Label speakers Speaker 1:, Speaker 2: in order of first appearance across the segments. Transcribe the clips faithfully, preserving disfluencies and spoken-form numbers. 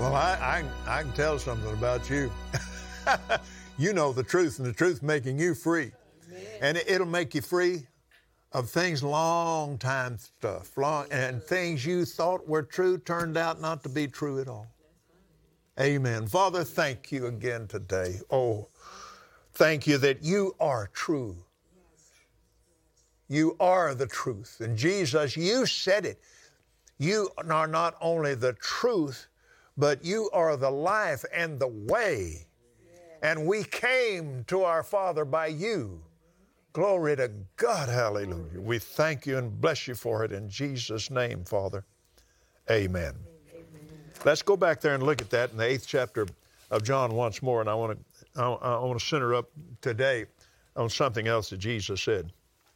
Speaker 1: Well, I, I, I can tell something about you. You know the truth, and the truth making you free. Amen. And it, it'll make you free of things, long time stuff, long, and things you thought were true turned out not to be true at all. Amen. Father, thank you again today. Oh, thank you that you are true. You are the truth. And Jesus, you said it. You are not only the truth, but you are the life and the way. And we came to our Father by you. Glory to God. Hallelujah. We thank you and bless you for it in Jesus' name, Father. Amen. Amen. Let's go back there and look at that in the eighth chapter of John once more. And I want to I, I want to center up today on something else that Jesus said.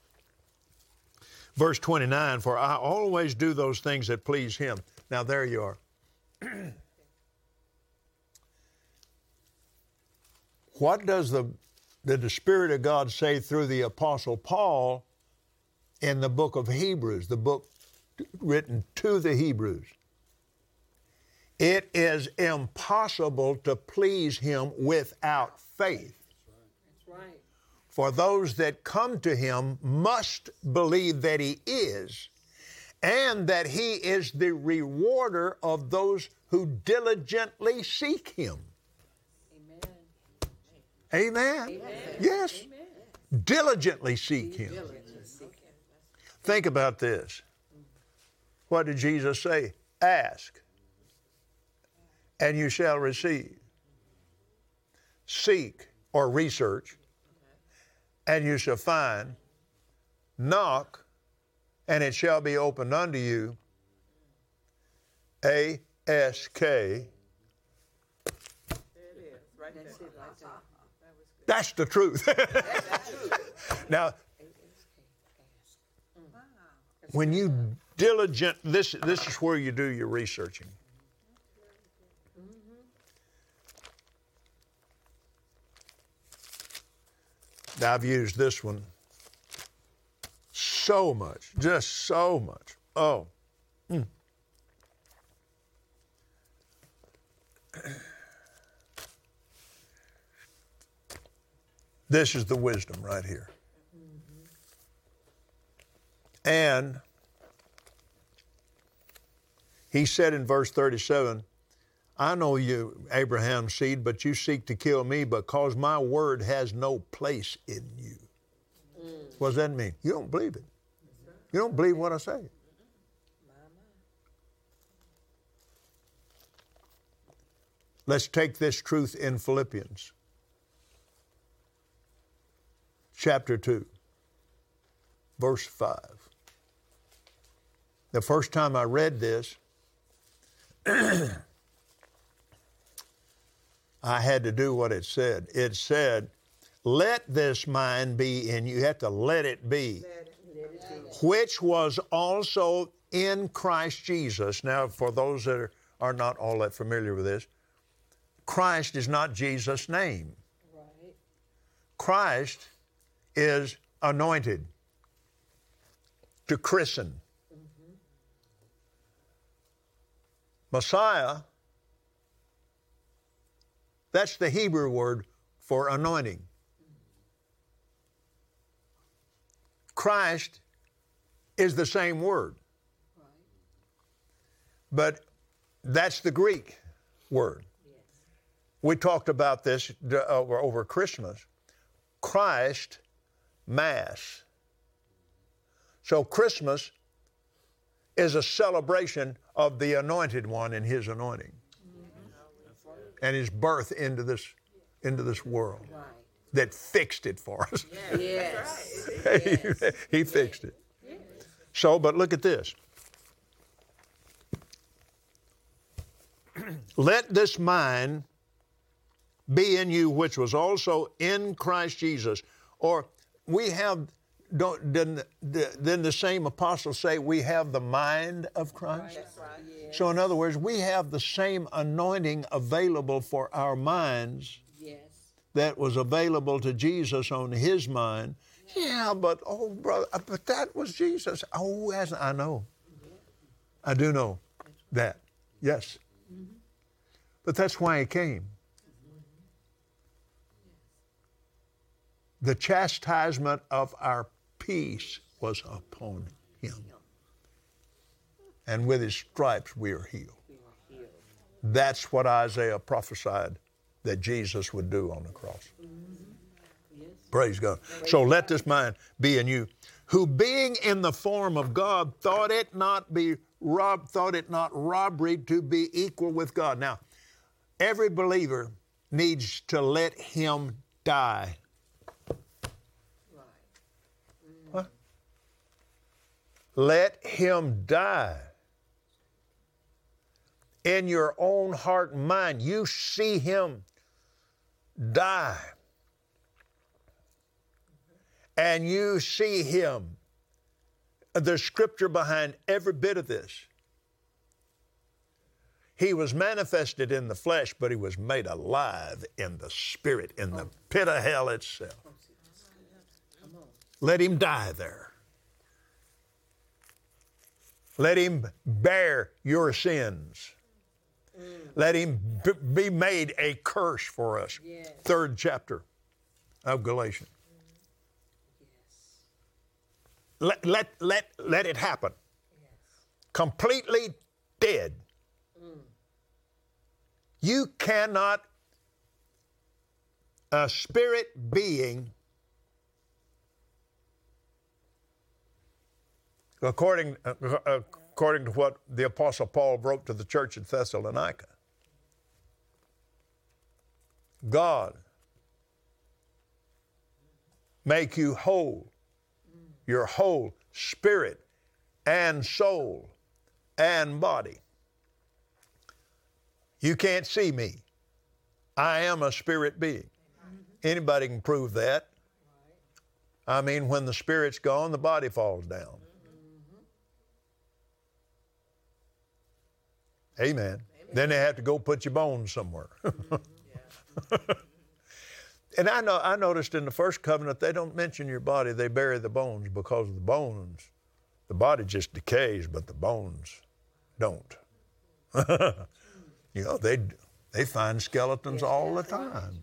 Speaker 1: Verse twenty-nine, for I always do those things that please him. Now there you are. What does the, did the Spirit of God say through the Apostle Paul in the book of Hebrews, the book written to the Hebrews? It is impossible to please him without faith.
Speaker 2: That's right. That's right.
Speaker 1: For those that come to him must believe that he is, and that he is the rewarder of those who diligently seek him. Amen. Amen. Yes. Amen. Diligently seek him. Think about this. What did Jesus say? Ask, and you shall receive. Seek or research, and you shall find. Knock, and it shall be opened unto you. A S K. That's the truth. Now, when you diligent, this, this is where you do your researching. Now, I've used this one so much, just so much. Oh. Mm. This is the wisdom right here. Mm-hmm. And he said in verse thirty-seven, I know you, Abraham's seed, but you seek to kill me because my word has no place in you. Mm. What does that mean? You don't believe it. Right. You don't believe what I say. Mm-hmm. Let's take this truth in Philippians. Chapter two, verse five. The first time I read this, I had to do what it said. It said, let this mind be in you. You have to let it be. Let it, let it be. Which was also in Christ Jesus. Now, for those that are, are not all that familiar with this, Christ is not Jesus' name. Right. Christ is anointed, to christen. Mm-hmm. Messiah, that's the Hebrew word for anointing. Christ is the same word. Right. But that's the Greek word. Yes. We talked about this over, over Christmas. Christ Mass. So Christmas is a celebration of the anointed one and his anointing. Mm-hmm. And his birth into this, into this world. Right. That fixed it for us.
Speaker 2: Yes.
Speaker 1: Yes. He fixed it. Yes. So, but look at this. Let this mind be in you, which was also in Christ Jesus. Or we have, don't, didn't, didn't the same apostle say we have the mind of Christ? That's right. Yes. So in other words, we have the same anointing available for our minds. Yes. That was available to Jesus on his mind. Yeah, yeah but, oh, brother, but that was Jesus. Oh, as I know. Yeah. I do know that. Yes. Mm-hmm. But that's why he came. The chastisement of our peace was upon him. And with his stripes we are healed. That's what Isaiah prophesied that Jesus would do on the cross. Praise God. So let this mind be in you, who being in the form of God thought it not be rob, thought it not robbery to be equal with God. Now, every believer needs to let him die. What? Let him die. In your own heart and mind, you see him die. And you see him. There's scripture behind every bit of this. He was manifested in the flesh, but he was made alive in the spirit, in the pit of hell itself. Let him die there. Let him bear your sins. Let him b- be made a curse for us. Yes. Third chapter of Galatians. Yes. Let, let, let, let it happen. Yes. Completely dead. Mm. You cannot, a spirit being, according, uh, according to what the Apostle Paul wrote to the church at Thessalonica, God make you whole, your whole spirit and soul and body. You can't see me. I am a spirit being. Anybody can prove that. I mean, when the spirit's gone, the body falls down. Amen. Amen. Then they have to go put your bones somewhere. And I know I noticed in the first covenant they don't mention your body, they bury the bones, because the bones, the body just decays, but the bones don't. You know, they they find skeletons all the time.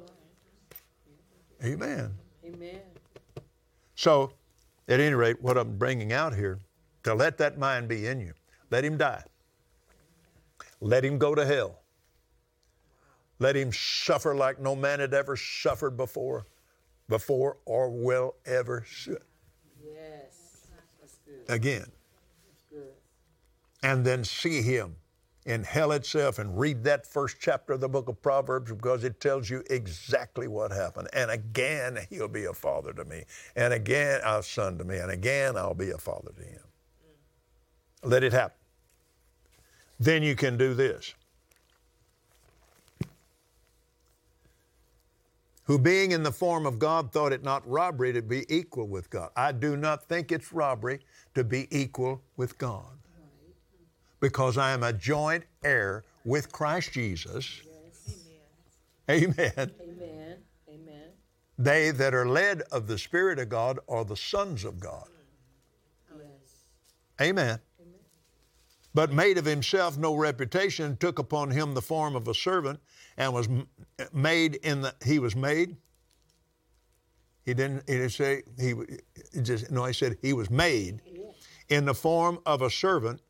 Speaker 1: Amen.
Speaker 2: Amen.
Speaker 1: So, at any rate, what I'm bringing out here, to let that mind be in you, let him die. Let him go to hell. Let him suffer like no man had ever suffered before, before or will ever should.
Speaker 2: Yes, that's good.
Speaker 1: Again.
Speaker 2: That's good.
Speaker 1: And then see him in hell itself and read that first chapter of the book of Proverbs, because it tells you exactly what happened. And again, he'll be a father to me. And again, a son to me. And again, I'll be a father to him. Mm. Let it happen. Then you can do this. Who being in the form of God thought it not robbery to be equal with God. I do not think it's robbery to be equal with God, because I am a joint heir with Christ Jesus.
Speaker 2: Yes.
Speaker 1: Amen.
Speaker 2: Amen. Amen.
Speaker 1: They that are led of the Spirit of God are the sons of God.
Speaker 2: Yes.
Speaker 1: Amen. But made of himself no reputation, took upon him the form of a servant, and was made in the, he was made. He didn't, he didn't say, he, he just, no, he said he was made in the form of a servant,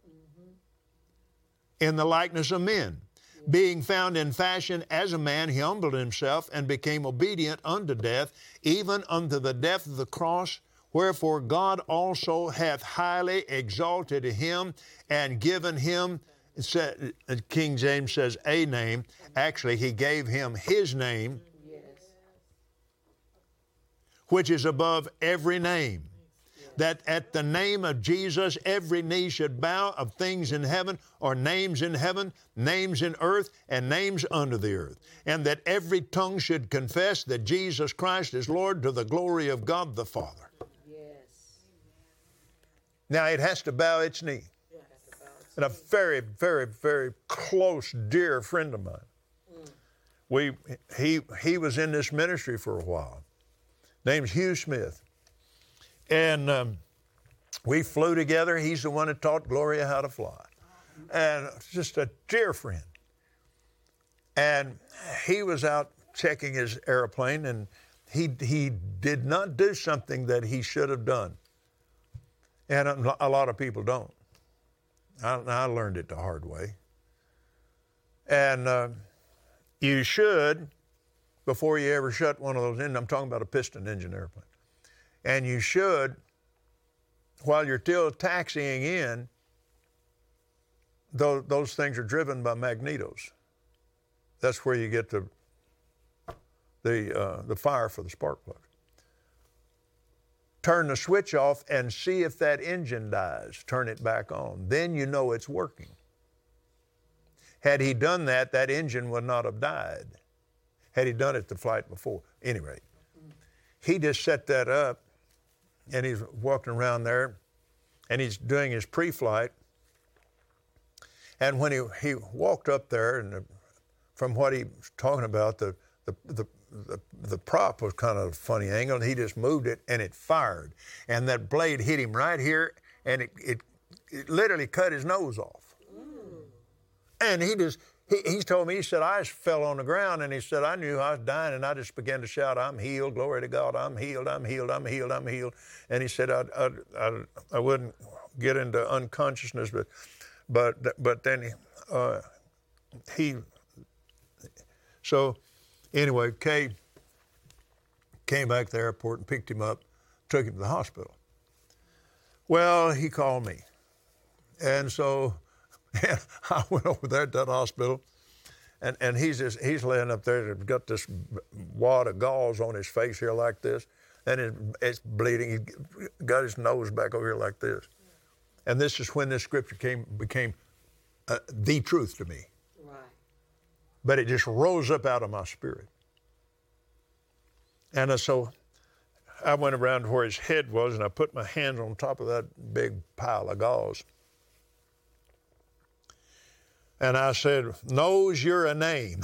Speaker 1: in the likeness of men. Being found in fashion as a man, he humbled himself and became obedient unto death, even unto the death of the cross. Wherefore God also hath highly exalted him and given him, King James says a name. Actually, he gave him his name,
Speaker 2: Yes.
Speaker 1: which is above every name. That at the name of Jesus, every knee should bow, of things in heaven, or names in heaven, names in earth, and names under the earth. And that every tongue should confess that Jesus Christ is Lord, to the glory of God the Father. Now, it has to bow its knee. And a very, very, very close, dear friend of mine, mm. we he he was in this ministry for a while. Name's Hugh Smith. And um, we flew together. He's the one that taught Gloria how to fly. And just a dear friend. And he was out checking his airplane, and he he did not do something that he should have done. And a lot of people don't. I, I learned it the hard way. And uh, you should, before you ever shut one of those in, I'm talking about a piston engine airplane, and you should, while you're still taxiing in, those, those things are driven by magnetos. That's where you get the the uh, the fire for the spark plug. Turn the switch off and see if that engine dies. Turn it back on. Then you know it's working. Had he done that, that engine would not have died. Had he done it the flight before. Anyway, he just set that up, and he's walking around there, and he's doing his pre-flight. And when he, he walked up there, and the, from what he was talking about, the, the, the The, the prop was kind of a funny angle, and he just moved it, and it fired. And that blade hit him right here, and it, it, it literally cut his nose off. Mm. And he just, he, he told me, he said, I just fell on the ground, and he said, I knew I was dying, and I just began to shout, I'm healed, glory to God, I'm healed, I'm healed, I'm healed, I'm healed. And he said, I, I, I, I wouldn't get into unconsciousness, but, but, but then he, uh, he so, Anyway, Kay came back to the airport and picked him up, took him to the hospital. Well, he called me. And so and I went over there to that hospital, and, and he's just, he's laying up there, got this wad of gauze on his face here like this, and it, it's bleeding. He got his nose back over here like this. And this is when this scripture came became uh, the truth to me. But it just rose up out of my spirit. And uh, so I went around to where his head was, and I put my hands on top of that big pile of gauze. And I said, Nose, you're a name.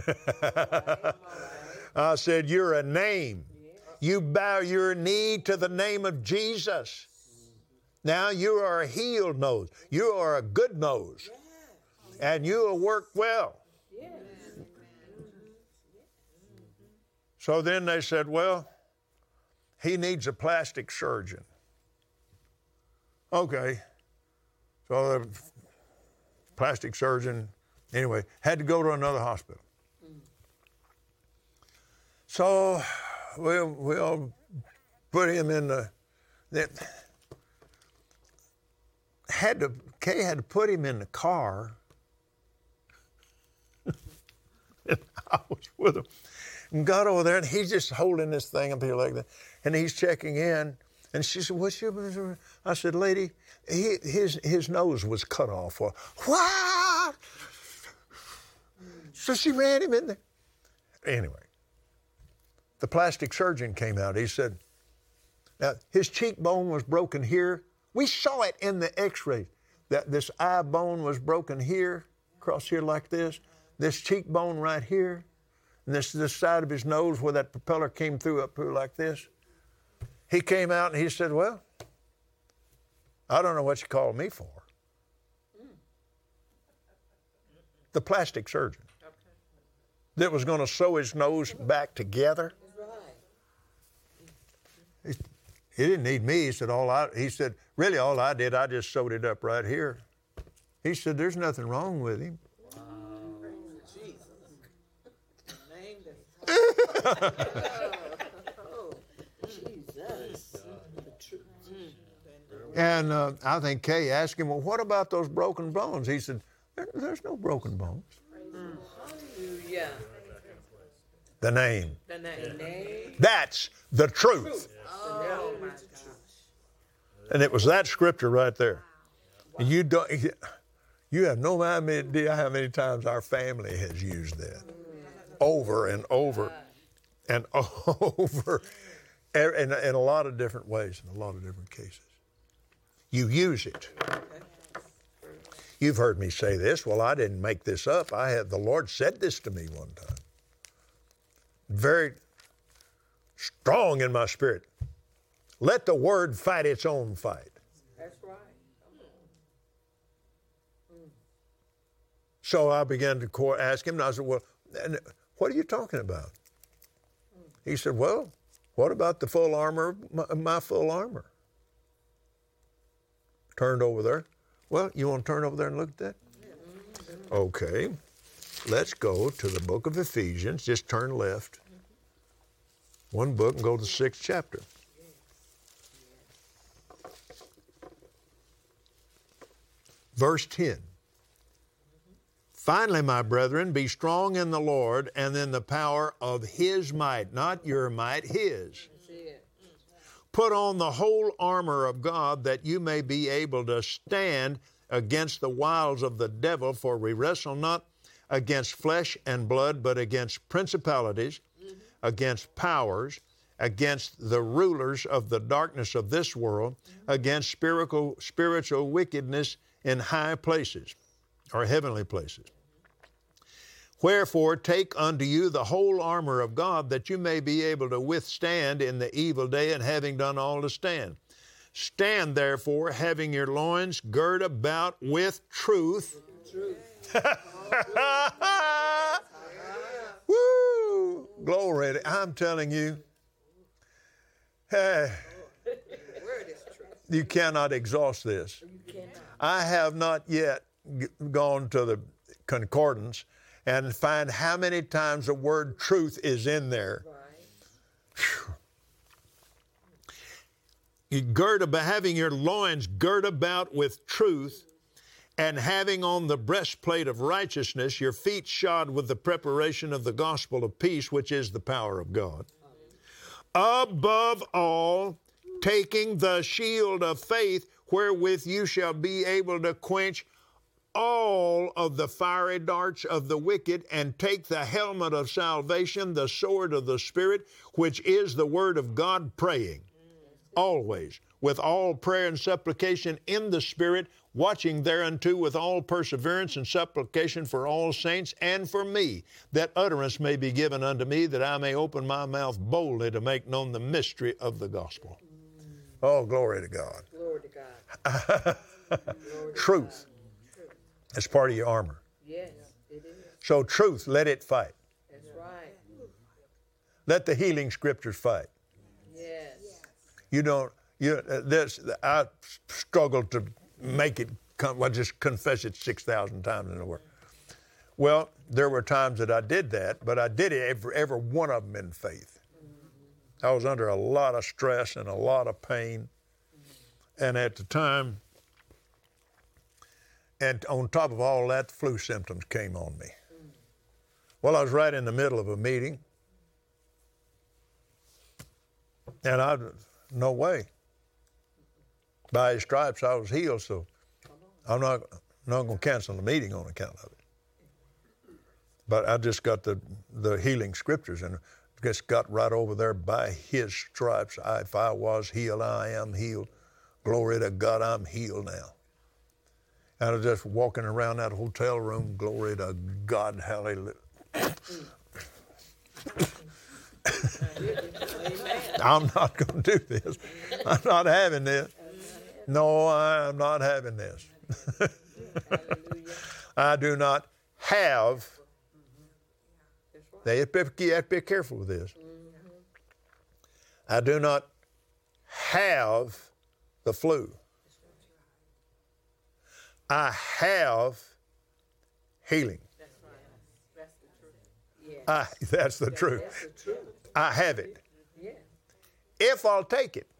Speaker 1: I said, you're a name. You bow your knee to the name of Jesus. Now you are a healed nose. You are a good nose. And you will work well. So then they said, well, he needs a plastic surgeon. Okay. So the plastic surgeon, anyway, had to go to another hospital. So we'll, we'll put him in the, the had to, Kay had to put him in the car. And I was with him. And got over there, and he's just holding this thing up here like that. And he's checking in. And she said, what's your... I said, lady, he, his, his nose was cut off. Or, what? So she ran him in there. Anyway, the plastic surgeon came out. He said, now, his cheekbone was broken here. We saw it in the x-ray. That this eye bone was broken here, across here like this. This cheekbone right here. And this this side of his nose where that propeller came through up here like this. He came out and he said, well, I don't know what you called me for. The plastic surgeon that was going to sew his nose back together. He, he didn't need me. He said, all I, he said, really all I did, I just sewed it up right here. He said, there's nothing wrong with him. And uh, I think Kay asked him, well, what about those broken bones? He said, there, there's no broken bones.
Speaker 2: Hallelujah.
Speaker 1: The name.
Speaker 2: The name.
Speaker 1: That's the truth.
Speaker 2: Oh, my gosh.
Speaker 1: And it was that scripture right there. And you don't, you have no idea how many times our family has used that. Over and over and over, in, in a lot of different ways, in a lot of different cases. You use it. You've heard me say this. Well, I didn't make this up. I had the Lord said this to me one time. Very strong in my spirit. Let the word fight its own fight.
Speaker 2: That's right.
Speaker 1: So I began to ask him, and I said, well, and what are you talking about? He said, well, what about the full armor, my, my full armor? Turned over there. Well, you want to turn over there and look at that? Okay. Let's go to the book of Ephesians. Just turn left. One book and go to the sixth chapter. Verse ten. Finally, my brethren, be strong in the Lord and in the power of His might. Not your might, His. Put on the whole armor of God that you may be able to stand against the wiles of the devil, for we wrestle not against flesh and blood, but against principalities, mm-hmm. against powers, against the rulers of the darkness of this world, mm-hmm. against spiritual, spiritual wickedness in high places, or heavenly places. Wherefore, take unto you the whole armor of God, that you may be able to withstand in the evil day, and having done all to stand. Stand therefore, having your loins girt about with truth. Truth. Woo! Glory. I'm telling you, hey, you cannot exhaust this. I have not yet g- gone to the concordance and find how many times the word truth is in there. Right. You gird about, having your loins girt about with truth, and having on the breastplate of righteousness, your feet shod with the preparation of the gospel of peace, which is the power of God. Above all, taking the shield of faith, wherewith you shall be able to quench all of the fiery darts of the wicked, and take the helmet of salvation, the sword of the Spirit, which is the word of God, praying always with all prayer and supplication in the Spirit, watching thereunto with all perseverance and supplication for all saints and for me, that utterance may be given unto me, that I may open my mouth boldly to make known the mystery of the gospel. Oh, glory to God.
Speaker 2: Glory to God. Glory to
Speaker 1: Truth.
Speaker 2: God.
Speaker 1: It's part of your armor.
Speaker 2: Yes, it is.
Speaker 1: So truth, let it fight.
Speaker 2: That's right.
Speaker 1: Let the healing scriptures fight.
Speaker 2: Yes.
Speaker 1: You don't, you, uh, this, I struggled to make it come, I just confess it six thousand times in the word. Well, there were times that I did that, but I did it every, every one of them in faith. I was under a lot of stress and a lot of pain. And at the time, and on top of all that, flu symptoms came on me. Well, I was right in the middle of a meeting, and I, no way. By His stripes I was healed, so I'm not, not going to cancel the meeting on account of it. But I just got the, the healing scriptures, and just got right over there. By His stripes, I, if I was healed, I am healed. Glory to God, I'm healed now. And I was just walking around that hotel room, glory to God, hallelujah. I'm not going to do this. I'm not having this. No, I'm not having this. I do not have. They have to be, have to be careful with this. I do not have the flu. I have healing. I, that's the truth. I have it. If I'll take it.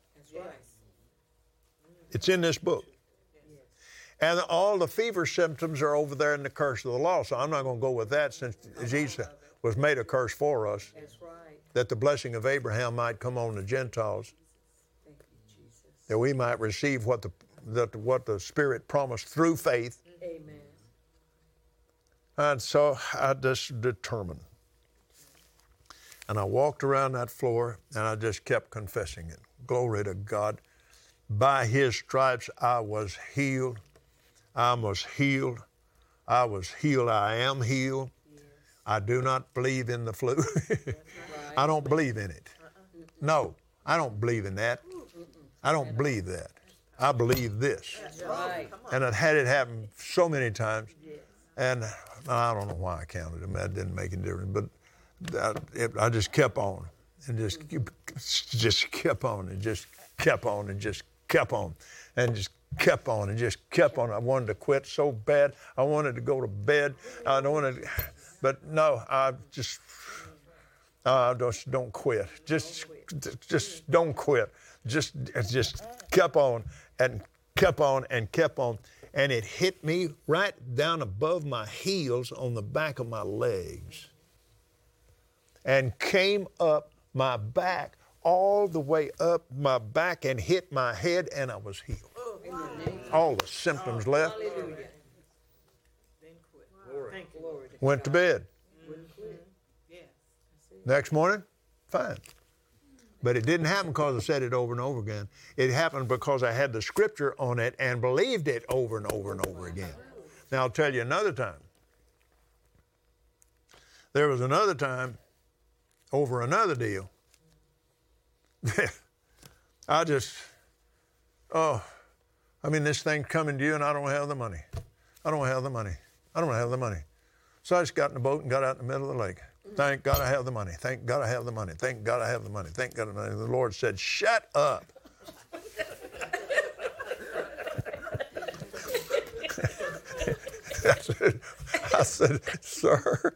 Speaker 1: It's in this book. And all the fever symptoms are over there in the curse of the law. So I'm not going to go with that, since Jesus was made a curse for us.
Speaker 2: That's right.
Speaker 1: That the blessing of Abraham might come on the Gentiles.
Speaker 2: Thank you, Jesus.
Speaker 1: That we might receive what the, that what the Spirit promised through faith.
Speaker 2: Amen.
Speaker 1: And so I just determined. And I walked around that floor, and I just kept confessing it. Glory to God. By His stripes I was healed. I was healed. I was healed. I am healed. Yes. I do not believe in the flu. Right. I don't believe in it. No, I don't believe in that. I don't believe that. I believe this.
Speaker 2: Right.
Speaker 1: And I've had it happen so many times. Yes. And I don't know why I counted them. That didn't make any difference. But I, it, I just kept on and just, just kept on and just kept on and just kept on and just kept on and just kept on. I wanted to quit so bad. I wanted to go to bed. I wanted, but no, I just, uh, just don't quit. Just, just don't quit. Just, just kept on and kept on and kept on. And it hit me right down above my heels on the back of my legs and came up my back all the way up my back and hit my head, and I was healed. All the symptoms left. Went to bed. Next morning, fine. But it didn't happen because I said it over and over again. It happened because I had the scripture on it and believed it over and over and over again. Now, I'll tell you another time. There was another time over another deal. I just, oh, I mean, this thing's coming to you and I don't have the money. I don't have the money. I don't have the money. So I just got in the boat and got out in the middle of the lake. Thank God I have the money. Thank God I have the money. Thank God I have the money. Thank God I have the money. The Lord said, shut up. I said, I said, sir.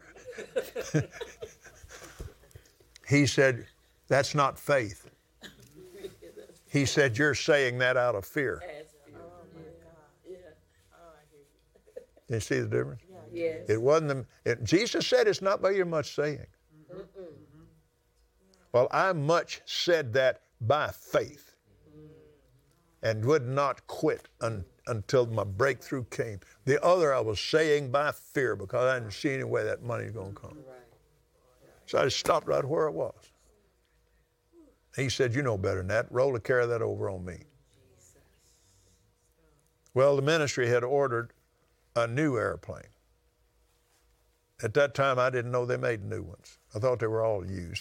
Speaker 1: He said, that's not faith. He said, you're saying that out of fear. You see the difference?
Speaker 2: Yes.
Speaker 1: It wasn't the, it, Jesus said it's not by your much saying. Mm-mm. Well, I much said that by faith and would not quit un, until my breakthrough came. The other I was saying by fear because I didn't see any way that money was going to come. So I just stopped right where I was. He said, you know better than that. Roll to carry that over on me. Well, the ministry had ordered a new airplane. At that time, I didn't know they made new ones. I thought they were all used.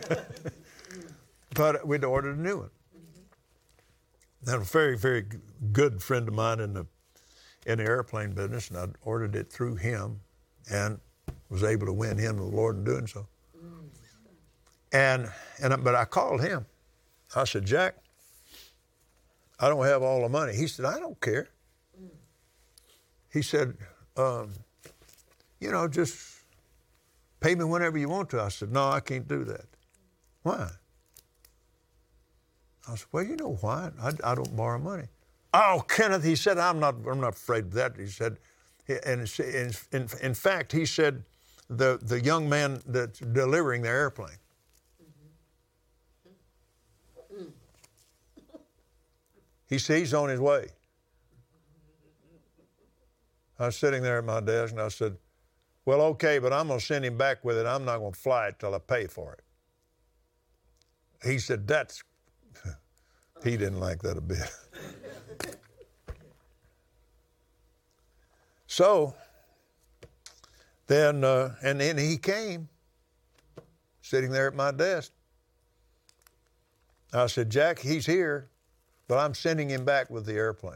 Speaker 1: But we'd ordered a new one. And a very, very good friend of mine in the in the airplane business, and I ordered it through him and was able to win him to the Lord in doing so. And and but I called him. I said, Jack, I don't have all the money. He said, I don't care. He said, um, you know, just pay me whenever you want to. I said, no, I can't do that. Why? I said, well, you know why? I, I don't borrow money. Oh, Kenneth, he said, I'm not I'm not afraid of that. He said, and in, in, in fact, he said, the, the young man that's delivering the airplane, he said he's on his way. I was sitting there at my desk, and I said, well, okay, but I'm going to send him back with it. I'm not going to fly it till I pay for it. He said, that's, he didn't like that a bit. So, then, uh, and then he came, sitting there at my desk. I said, Jack, he's here, but I'm sending him back with the airplane.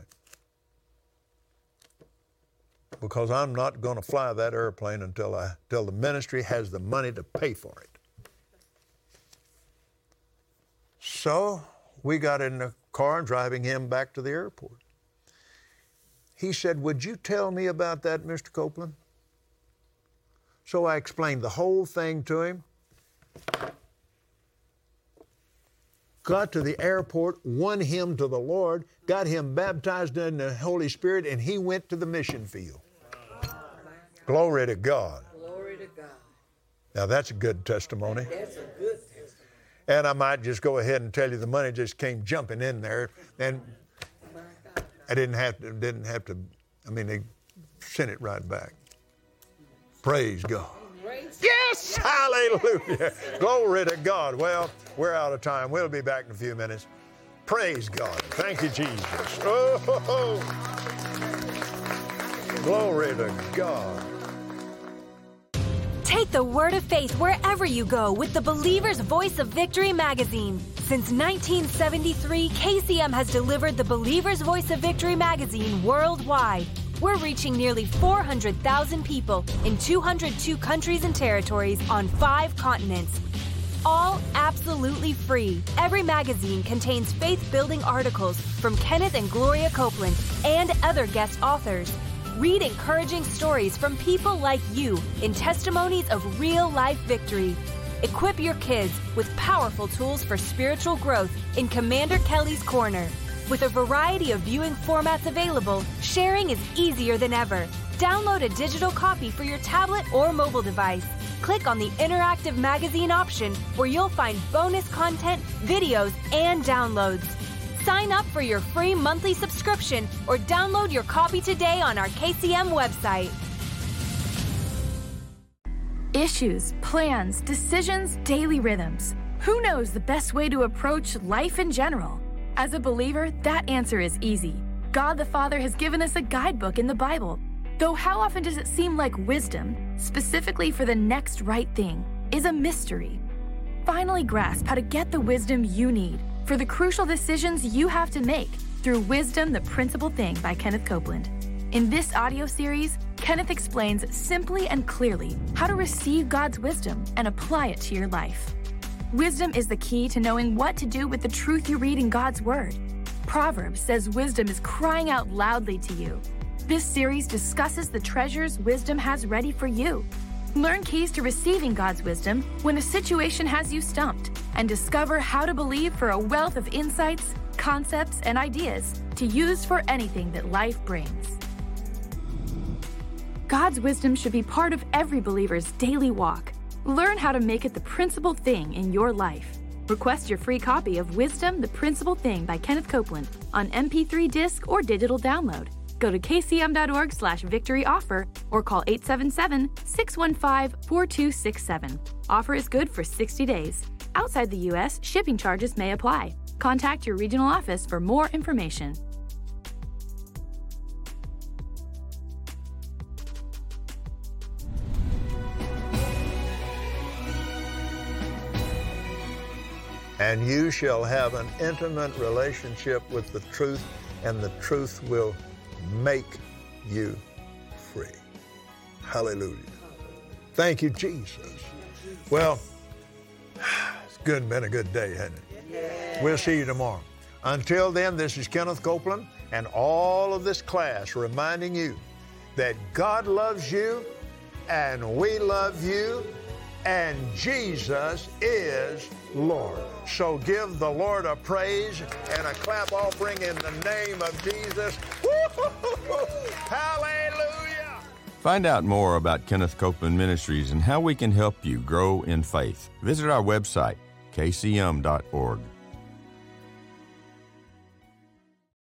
Speaker 1: Because I'm not going to fly that airplane until I, until the ministry has the money to pay for it. So we got in the car driving him back to the airport. He said, would you tell me about that, Mister Copeland? So I explained the whole thing to him. Got to the airport, won him to the Lord, got him baptized in the Holy Spirit, and he went to the mission field. Glory to God.
Speaker 2: Glory to God.
Speaker 1: Now that's a good testimony.
Speaker 2: That's a good testimony.
Speaker 1: And I might just go ahead and tell you the money just came jumping in there, and I didn't have to, didn't have to, I mean, they sent it right back. Praise God.
Speaker 2: Praise
Speaker 1: Yes, hallelujah. Glory to God. Well, we're out of time. We'll be back in a few minutes. Praise God. Thank you, Jesus. Oh, glory to God.
Speaker 3: Take the word of faith wherever you go with the Believer's Voice of Victory magazine. Since nineteen seventy-three, K C M has delivered the Believer's Voice of Victory magazine worldwide. We're reaching nearly four hundred thousand people in two hundred two countries and territories on five continents. All absolutely free. Every magazine contains faith-building articles from Kenneth and Gloria Copeland and other guest authors. Read encouraging stories from people like you in testimonies of real-life victory. Equip your kids with powerful tools for spiritual growth in Commander Kelly's Corner. With a variety of viewing formats available, sharing is easier than ever. Download a digital copy for your tablet or mobile device. Click on the interactive magazine option where you'll find bonus content, videos, and downloads. Sign up for your free monthly subscription or download your copy today on our K C M website.
Speaker 4: Issues, plans, decisions, daily rhythms. Who knows the best way to approach life in general? As a believer, that answer is easy. God the Father has given us a guidebook in the Bible. Though how often does it seem like wisdom, specifically for the next right thing, is a mystery? Finally grasp how to get the wisdom you need for the crucial decisions you have to make through Wisdom, the Principal Thing by Kenneth Copeland. In this audio series, Kenneth explains simply and clearly how to receive God's wisdom and apply it to your life. Wisdom is the key to knowing what to do with the truth you read in God's Word. Proverbs says wisdom is crying out loudly to you. This series discusses the treasures wisdom has ready for you. Learn keys to receiving God's wisdom when a situation has you stumped, and discover how to believe for a wealth of insights, concepts, and ideas to use for anything that life brings. God's wisdom should be part of every believer's daily walk. Learn how to make it the principal thing in your life. Request your free copy of Wisdom, the Principal Thing by Kenneth Copeland on M P three disc or digital download. Go to kcm.org slash victory offer or call eight seven seven, six one five, four two six seven. Offer is good for sixty days. Outside the U S, shipping charges may apply. Contact your regional office for more information.
Speaker 1: And you shall have an intimate relationship with the truth, and the truth will make you free. Hallelujah. Thank you, Jesus. Well, it's good, been a good day, hasn't it? Yeah. We'll see you tomorrow. Until then, this is Kenneth Copeland and all of this class reminding you that God loves you and we love you and Jesus is Lord. So give the Lord a praise and a clap offering in the name of Jesus. Woo-hoo-hoo-hoo. Hallelujah!
Speaker 5: Find out more about Kenneth Copeland Ministries and how we can help you grow in faith. Visit our website, k c m dot org.